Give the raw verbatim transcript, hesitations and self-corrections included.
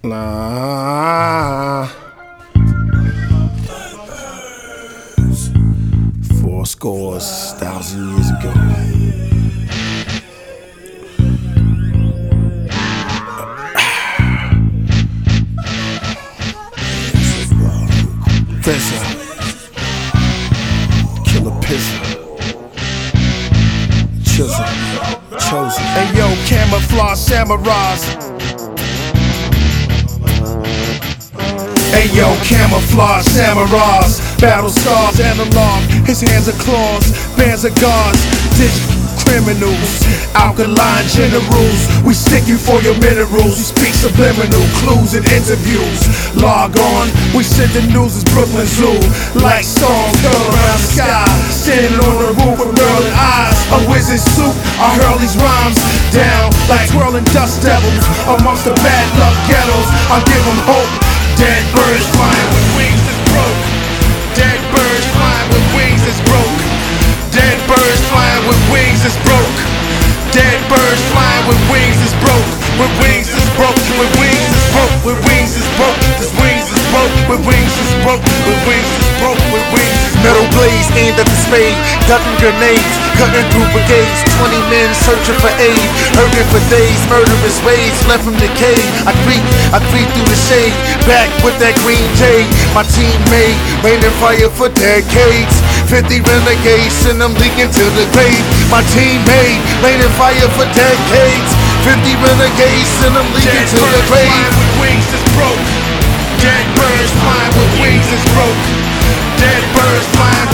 Nah. Four scores, thousand years ago. Fizzer, Killer Pizza, Chisel, Chosen. Hey yo, camouflage samurais. Hey yo, camouflage samurais. Battle scars, analog. His hands are claws, bands of guards. Digital criminals, alkaline generals. We stick you for your minerals. We speak subliminal clues in interviews. Log on, we send the news as Brooklyn Zoo. Like songs curl around the sky, standing on the roof with Merlin eyes. A wizard suit, I hurl these rhymes down like twirling dust devils amongst the bad luck ghettos. I give them hope. Dead birds flying with wings that's broke. Dead birds flying with wings that's broke. Dead birds flying with wings that's broke. Dead birds flying with wings that's broke. With wings that's broke. With wings that's broke. With wings that's broke. This wings is broke. With wings that's broke. With wings that's broke. With wings that's broke. Metal blades aimed at the spade, ducking grenades, cutting through brigades. Twenty men searching for aid, hurting for days. Murderous ways left from decay. I creep, I creep through the shade, back with that green jade. My teammate, raining fire for decades. Fifty renegades, send them leaking to the grave. My teammate, raining fire for decades. Fifty renegades, send them leaking to the grave. With wings that's broke. Dead birds flying with wings that's broke. Dead birds flying